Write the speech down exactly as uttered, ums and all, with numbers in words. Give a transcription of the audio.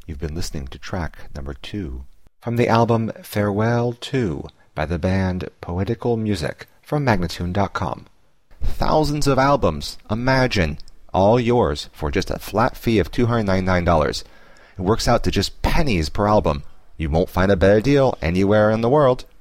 You've been listening to track number two from the album Farewell To by the band Poetical Music from Magnatune dot com. Thousands of albums, imagine, all yours for just a flat fee of two hundred ninety-nine dollars. It works out to just pennies per album. You won't find a better deal anywhere in the world.